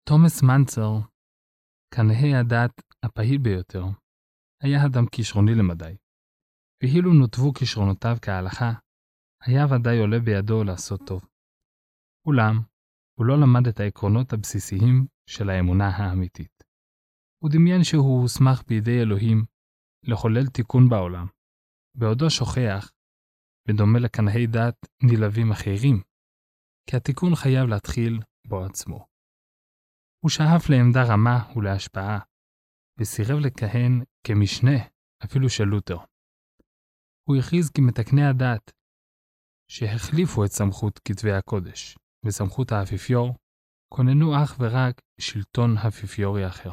תומאס מנצר, כנהי הדת הפעיל ביותר, היה אדם כישרוני למדי, ואילו נותבו כישרונותיו כהלכה, היה ודאי עולה בידו לעשות טוב. אולם, הוא לא למד את העקרונות הבסיסיים של האמונה האמיתית. הוא דמיין שהוא הוסמך בידי אלוהים לחולל תיקון בעולם, בעודו שוכח, בדומה לכנהי דת נלהבים אחרים, כי התיקון חייב להתחיל בו עצמו. הוא שאף לעמדה רמה ולהשפעה, וסירב לכהן כמשנה אפילו של לותר. הוא הכריז כי מתקני הדת, שהחליפו את סמכות כתבי הקודש וסמכות האפיפיור, כוננו אך ורק שלטון אפיפיורי אחר.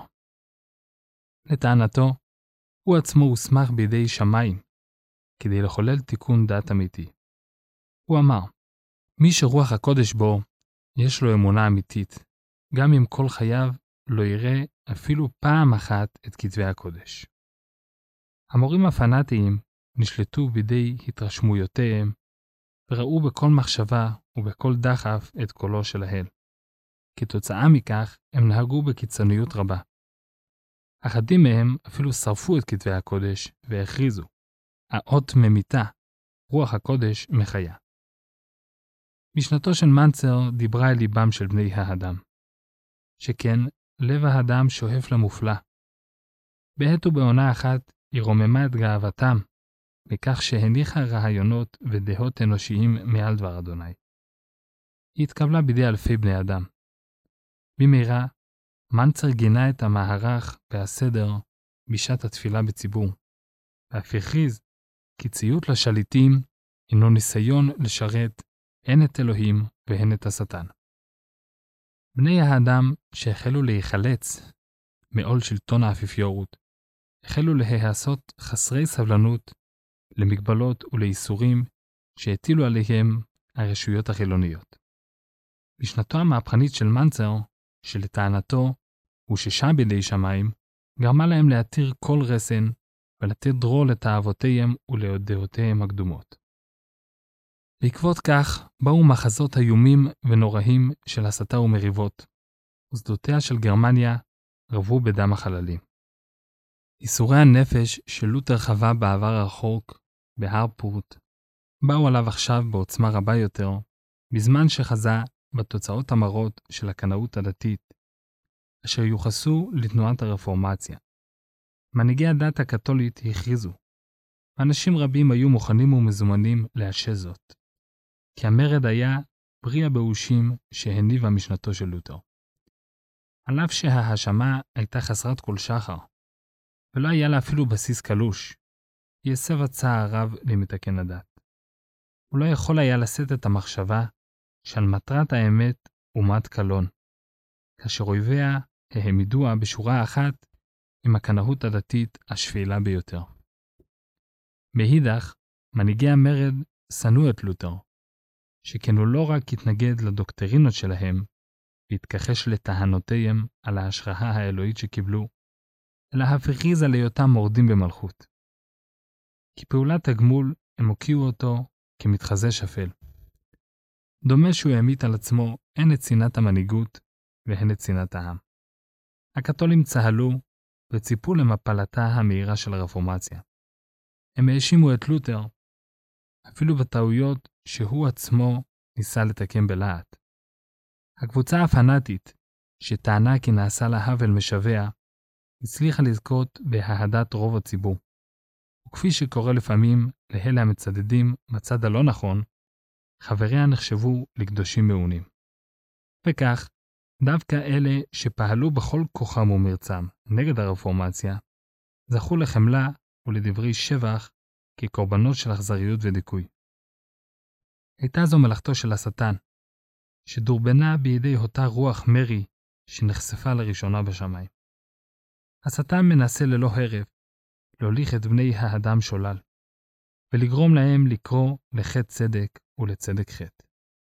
לטענתו, הוא עצמו הוסמך בידי שמיים, כדי לחולל תיקון דת אמיתי. הוא אמר, מי שרוח הקודש בו, יש לו אמונה אמיתית, גם אם כל חייו לא יראה אפילו פעם אחת את כתבי הקודש. המורים הפנאטיים נשלטו בידי התרשמויותיהם, וראו בכל מחשבה ובכל דחף את קולו של האל. כתוצאה מכך, הם נהגו בקיצוניות רבה. אחדים מהם אפילו שרפו את כתבי הקודש והכריזו, האות ממיתה, רוח הקודש מחיה. משנתו של מנצר דיברה אל ליבם של בני האדם, שכן לב האדם שואף למופלא. בעת ובעונה אחת היא רוממה את גאוותם, מכך שהניחה רעיונות ודעות אנושיים מעל דבר אדוני. היא התקבלה בידי אלפי בני אדם. במהרה, מנצר גינה את המערך והסדר בשעת התפילה בציבור, ואף הכריז כי ציות לשליטים הינו ניסיון לשרת הן את אלוהים והן את השטן. בני האדם שהחלו להיחלץ מעול שלטון האפיפיורות, החלו להיעשות חסרי סבלנות למגבלות ולאיסורים שהטילו עליהם הרשויות החילוניות. בשנתו המהפכנית של מנצר, שלטענתו הוא ששע בידי שמיים, גרמה להם להתיר כל רסן ולתת דרור לתאוותיהם ולדעותיהם הקדומות. בעקבות כך באו מחזות איומים ונוראים של הסתה ומריבות, ושדותיה של גרמניה רבו בדם החללים. איסורי הנפש של לותר חווה בעבר הרחוק, בהרפורט, באו עליו עכשיו בעוצמה רבה יותר, בזמן שחזה בתוצאות המרות של הקנאות הדתית, אשר יוחסו לתנועת הרפורמציה. מנהיגי הדת הקתולית הכריזו, ואנשים רבים היו מוכנים ומזומנים לאשר זאת, כי המרד היה פרי הבאושים שהניבה משנתו של לותר. על אף שההאשמה הייתה חסרת כל שחר, ולא היה לה אפילו בסיס קלוש, היא הסבה צער רב למתקן הדת. הוא לא יכול היה לשאת את המחשבה שעל מטרת האמת אומת קלון, כאשר אויביה העמידוה בשורה אחת עם הקנאות הדתית השפלה ביותר. מאידך, מנהיגי המרד שנאו את לותר, שכן הוא לא רק התנגד לדוקטרינות שלהם, והתכחש לטענותיהם על ההשראה האלוהית שקיבלו, אלא אף הכריז על היותם מורדים במלכות. כפעולת הגמול הם הוקיעו אותו כמתחזה שפל. דומה שהוא העמיד על עצמו הן את צנעת המנהיגות והן את צנעת העם. הקתולים צהלו וציפו למפלתה המהירה של הרפורמציה. הם האשימו את לותר, אפילו בטעויות שהוא עצמו ניסה לתקן בלהט. הקבוצה הפנאטית, שטענה כי נעשה לה עוול משווע, הצליחה לזכות בהאהדת רוב הציבור. וכפי שקורה לפעמים לאלה המצדדים בצד הלא נכון, חבריה נחשבו לקדושים מעונים. וכך, דווקא אלה שפעלו בכל כוחם ומרצם נגד הרפורמציה, זכו לחמלה ולדברי שבח כקורבנות של אכזריות ודיכוי. הייתה זו מלאכתו של השטן, שדורבנה בידי אותה רוח מרי שנחשפה לראשונה בשמיים. השטן מנסה ללא הרף להוליך את בני האדם שולל, ולגרום להם לקרוא לחטא צדק ולצדק חטא.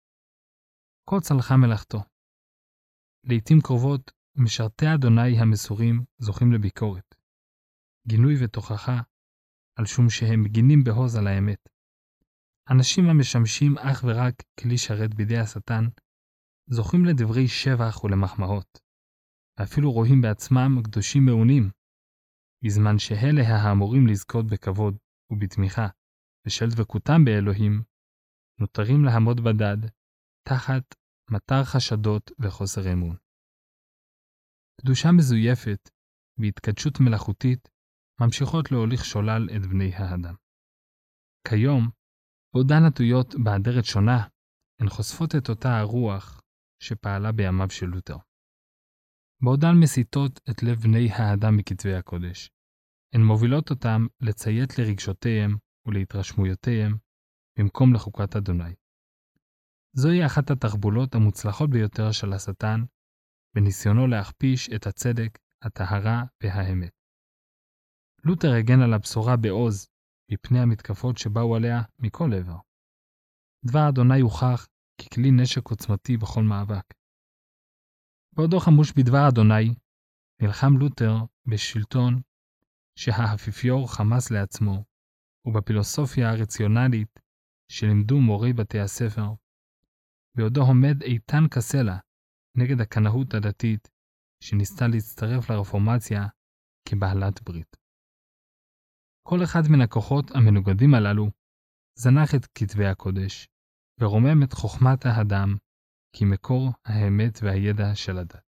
כה צלחה מלאכתו. לעתים קרובות משרתי אדוני המסורים זוכים לביקורת, גינוי ותוכחה, על שום שהם מגינים בהוז על האמת. אנשים המשמשים אך ורק כלי שרת בידי השטן, זוכים לדברי שבח ולמחמאות, ואפילו רואים בעצמם קדושים מעונים, בזמן שאלה האמורים לזכות בכבוד ובתמיכה ושל דבקותם באלוהים, נותרים לעמוד בדד תחת מטר חשדות וחוסר אמון. קדושה מזויפת והתקדשות מלאכותית ממשיכות להוליך שולל את בני האדם. כיום, בעודן עטויות באדרת שונה, הן חושפות את אותה הרוח שפעלה בימיו של לותר. בעודן מסיתות את לב בני האדם מכתבי הקודש, הן מובילות אותם לציית לרגשותיהם ולהתרשמויותיהם במקום לחוקת אדוני. זוהי אחת התחבולות המוצלחות ביותר של השטן, בניסיונו להכפיש את הצדק, הטהרה והאמת. לותר הגן על הבשורה בעוז מפני המתקפות שבאו עליה מכל עבר. דבר אדוני הוכח ככלי נשק עוצמתי בכל מאבק. בעודו חמוש בדבר אדוני, נלחם לותר בשלטון שהאפיפיור חמאס לעצמו, ובפילוסופיה הרציונלית שלימדו מורי בתי הספר, בעודו עומד איתן כסלע נגד הקנאות הדתית שניסתה להצטרף לרפורמציה כבעלת ברית. כל אחד מן הכוחות המנוגדים הללו זנח את כתבי הקודש ורומם את חוכמת האדם כמקור האמת והידע של הדת.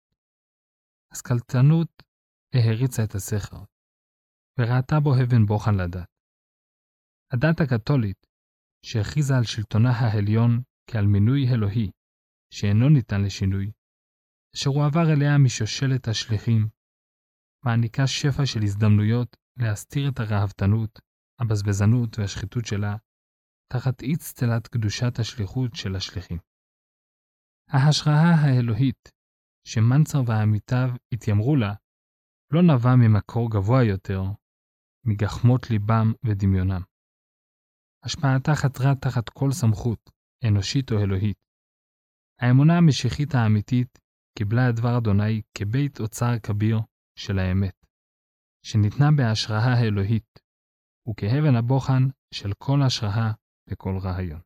הסקלטנות העריצה את הסכר וראתה בו אבן בוחן לדת. הדת הקתולית שהכריזה על שלטונה העליון כעל מינוי אלוהי שאינו ניתן לשינוי, אשר הועבר אליה משושלת השליחים, מעניקה שפע של הזדמנויות להסתיר את הרהבתנות, הבזבזנות והשחיתות שלה, תחת אצטלת קדושת השליחות של השליחים. ההשראה האלוהית שמנצר ועמיתיו התיימרו לה, לא נבע ממקור גבוה יותר, מגחמות ליבם ודמיונם. השפעתה חתרה תחת כל סמכות, אנושית או אלוהית. האמונה המשיחית האמיתית קיבלה את דבר אדוני כבית אוצר כביר של האמת, שניתנה בהשראה האלוהית, וכאבן הבוחן של כל השראה וכל רעיון.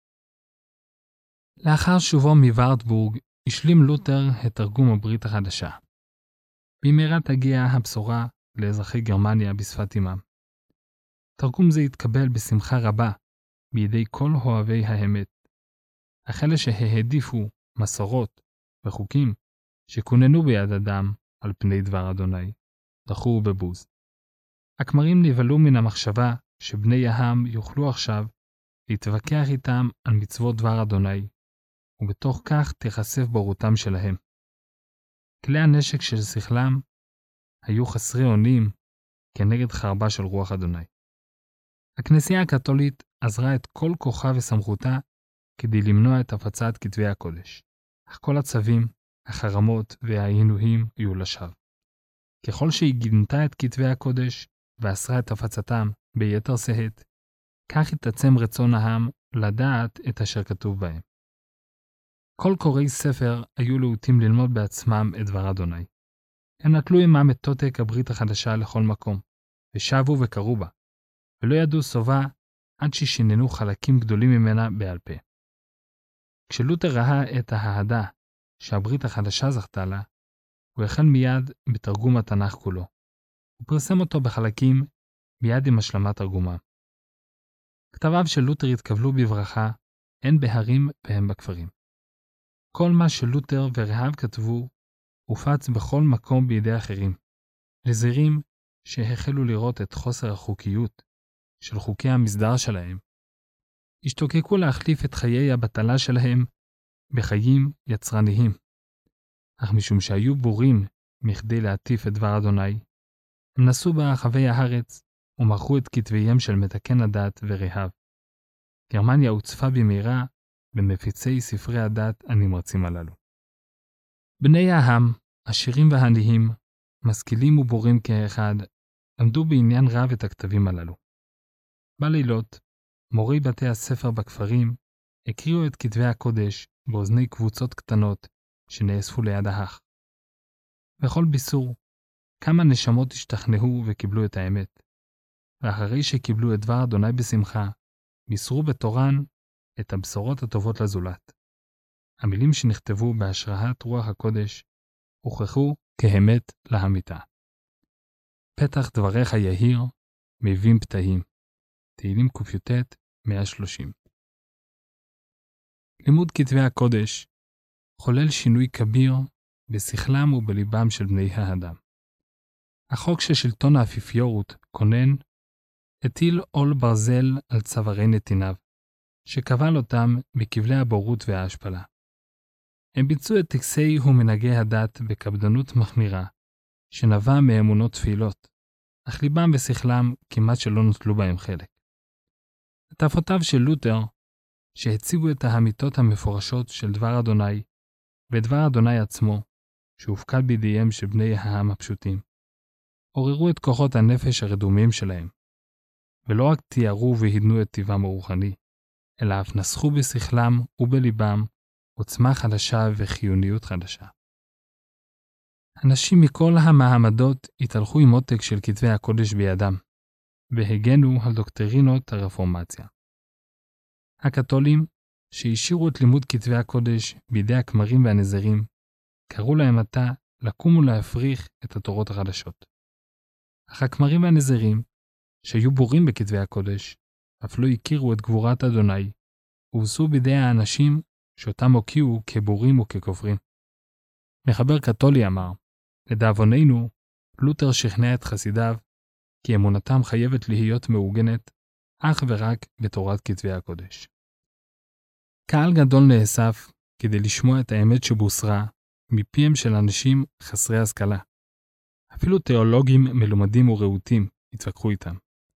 לאחר שובו מוורטבורג, השלים לותר את תרגום הברית החדשה. במהרה תגיע הבשורה לאזרחי גרמניה בשפת אמם. תרגום זה התקבל בשמחה רבה בידי כל אוהבי האמת, אך אלה שהעדיפו מסורות וחוקים שכוננו ביד אדם על פני דבר אדוני, דחו בבוז. הכמרים נבהלו מן המחשבה שבני העם יוכלו עכשיו להתווכח איתם על מצוות דבר אדוני, ובתוך כך תיחשף בורותם שלהם. כלי הנשק של שכלם היו חסרי אונים כנגד חרבה של רוח אדוני. הכנסייה הקתולית עזרה את כל כוחה וסמכותה כדי למנוע את הפצת כתבי הקודש, אך כל הצווים, החרמות והעינויים היו לשווא. ככל שהיא גינתה את כתבי הקודש ואסרה את הפצתם ביתר שאת, כך התעצם רצון העם לדעת את אשר כתוב בהם. כל קוראי ספר היו להוטים ללמוד בעצמם את דבר אדוני. הם נטלו עמם את תותק הברית החדשה לכל מקום, ושבו וקראו בה, ולא ידעו סובה עד ששיננו חלקים גדולים ממנה בעל פה. כשלותר ראה את האהדה שהברית החדשה זכתה לה, הוא החל מיד בתרגום התנ"ך כולו. הוא פרסם אותו בחלקים מיד עם השלמת תרגומה. כתביו של לותר התקבלו בברכה, הן בהרים והן בכפרים. כל מה שלותר ורהב כתבו הופץ בכל מקום בידי אחרים, לזירים שהחלו לראות את חוסר החוקיות של חוקי המסדר שלהם, השתוקקו להחליף את חיי הבטלה שלהם בחיים יצרניים. אך משום שהיו בורים מכדי להטיף את דבר אדוני, הם נסעו ברחבי הארץ ומכרו את כתביהם של מתקן הדת ורהב. גרמניה הוצפה במהרה במפיצי ספרי הדת הנמרצים הללו. בני העם, עשירים והעניים, משכילים ובורים כאחד, למדו בעניין רב את הכתבים הללו. בלילות, מורי בתי הספר בכפרים הקריאו את כתבי הקודש באוזני קבוצות קטנות שנאספו ליד האח. בכל ביסור, כמה נשמות השתכנעו וקיבלו את האמת, ואחרי שקיבלו את דבר אדוני בשמחה, בישרו בתורן את הבשורות הטובות לזולת. המילים שנכתבו בהשראת רוח הקודש הוכחו כאמת לאמיתה. פתח דבריך יהיר, מביאים פתאים. תהילים ק"ט 130. לימוד כתבי הקודש חולל שינוי כביר בשכלם ובליבם של בני האדם. החוק של שלטון האפיפיורות כונן הטיל עול ברזל על צווארי נתיניו, שכבל אותם מכבלי הבורות וההשפלה. הם ביצעו את טקסי ומנהגי הדת בקפדנות מחמירה, שנבע מאמונות תפילות, אך ליבם ושכלם כמעט שלא נוטלו בהם חלק. הטפותיו של לותר, שהציגו את האמיתות המפורשות של דבר אדוני, ודבר אדוני עצמו, שהופקד בידיהם של בני העם הפשוטים, עוררו את כוחות הנפש הרדומים שלהם, ולא רק תיארו והדנו את טבעם הרוחני, אלא אף נסחו בשכלם ובליבם עוצמה חדשה וחיוניות חדשה. אנשים מכל המעמדות התהלכו עם עותק של כתבי הקודש בידם, והגנו על דוקטרינות הרפורמציה. הקתולים, שהשאירו את לימוד כתבי הקודש בידי הכמרים והנזירים, קראו להם עתה לקום ולהפריך את התורות החדשות. אך הכמרים והנזירים, שהיו בורים בכתבי הקודש, אף לא הכירו את גבורת אדוני, והוסו בידי האנשים שאותם הוקיעו כבורים וככופרים. מחבר קתולי אמר, לדאבוננו, לותר שכנע את חסידיו, כי אמונתם חייבת להיות מעוגנת אך ורק בתורת כתבי הקודש. קהל גדול נאסף כדי לשמוע את האמת שבוסרה מפיהם של אנשים חסרי השכלה. אפילו תיאולוגים מלומדים ורהוטים התווכחו איתם.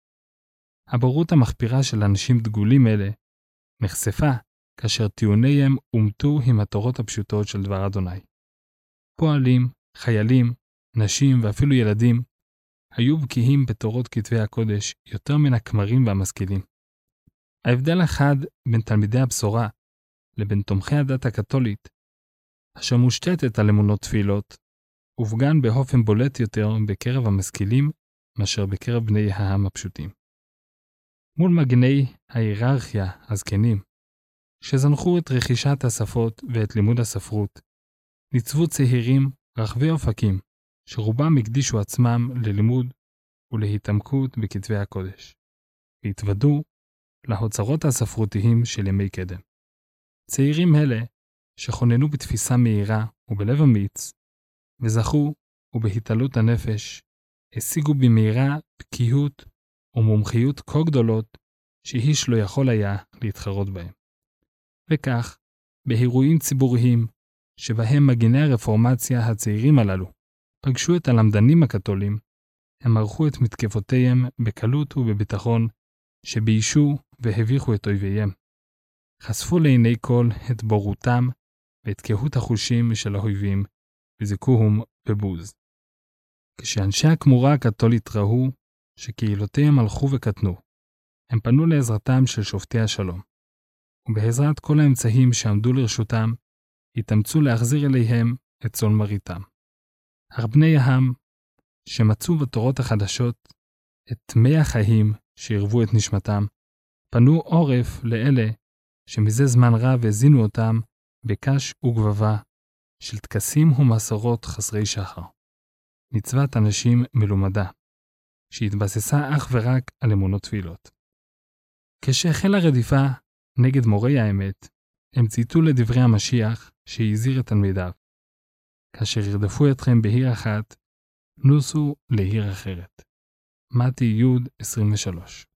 הבורות המחפירה של אנשים דגולים אלה נחשפה כאשר טיעוניהם אומתו עם התורות הפשוטות של דבר אדוני. פועלים, חיילים, נשים ואפילו ילדים היו בקיאים בתורות כתבי הקודש יותר מן הכמרים והמשכילים. ההבדל אחד בין תלמידי הבשורה לבין תומכי הדת הקתולית, אשר מושתתת על אמונות תפילות, הופגן באופן בולט יותר בקרב המשכילים מאשר בקרב בני העם הפשוטים. מול מגני ההיררכיה הזקנים, שזנחו את רכישת השפות ואת לימוד הספרות, ניצבו צעירים רחבי אופקים, שרובם הקדישו עצמם ללימוד ולהתעמקות בכתבי הקודש, והתוודו להוצרות הספרותיים של ימי קדם. צעירים אלה, שכוננו בתפיסה מהירה ובלב אמיץ, וזכו ובהתעלות הנפש, השיגו במהירה בקיאות ומומחיות כה גדולות, שאיש לא יכול היה להתחרות בהם. וכך, באירועים ציבוריים, שבהם מגיני הרפורמציה הצעירים הללו, פגשו את הלמדנים הקתולים, הם ערכו את מתקפותיהם בקלות ובביטחון, שביישו והביכו את אויביהם. חשפו לעיני כל את בורותם ואת קהות החושים של האויבים, וזיכוהם בבוז. כשאנשי הכמורה הקתולית ראו שקהילותיהם הלכו וקטנו, הם פנו לעזרתם של שופטי השלום, ובעזרת כל האמצעים שעמדו לרשותם, התאמצו להחזיר אליהם את צאן מרעיתם. אך בני העם, שמצאו בתורות החדשות את מי החיים שהרבו את נשמתם, פנו עורף לאלה שמזה זמן רב הזינו אותם בקש וגבבה של טקסים ומסורות חסרי שחר. מצוות אנשים מלומדה, שהתבססה אך ורק על אמונות תפילות. כשהחלה רדיפה נגד מורי האמת, הם ציטו לדברי המשיח שהזהיר את תלמידיו. כאשר ירדפו אתכם בעיר אחת, נוסו לעיר אחרת. מתי י' 23.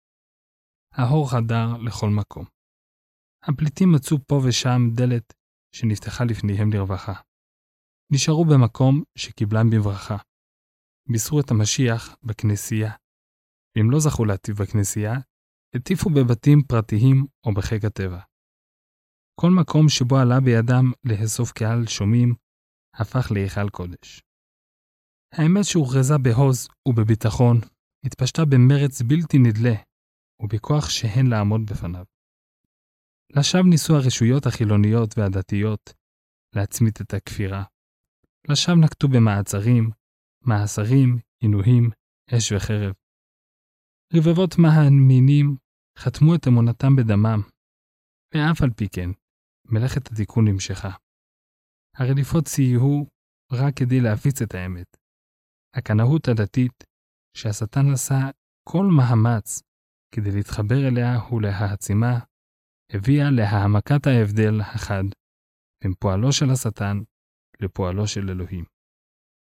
האור חדר לכל מקום. הפליטים מצאו פה ושם דלת שנפתחה לפניהם לרווחה. נשארו במקום שקיבלם בברכה. בישרו את המשיח בכנסייה. ואם לא זכו להטיף בכנסייה, הטיפו בבתים פרטיים או בחיק הטבע. כל מקום שבו עלה בידם לאסוף קהל שומעים, הפך להיכל קודש. האמת שהוכרזה בהוז ובביטחון, התפשטה במרץ בלתי נדלה, ובכוח שהן לעמוד בפניו. לשווא ניסו הרשויות החילוניות והדתיות להצמית את הכפירה. לשווא נקטו במעצרים, מאסרים, עינויים, אש וחרב. רבבות מאמינים חתמו את אמונתם בדמם, ואף על פי כן, מלאכת התיקון נמשכה. הרדיפות סייעו רק כדי להפיץ את האמת. הקנאות הדתית שהשטן עשה כל מאמץ כדי להתחבר אליה ולהעצימה, הביאה להעמקת ההבדל החד בין פועלו של השטן לפועלו של אלוהים.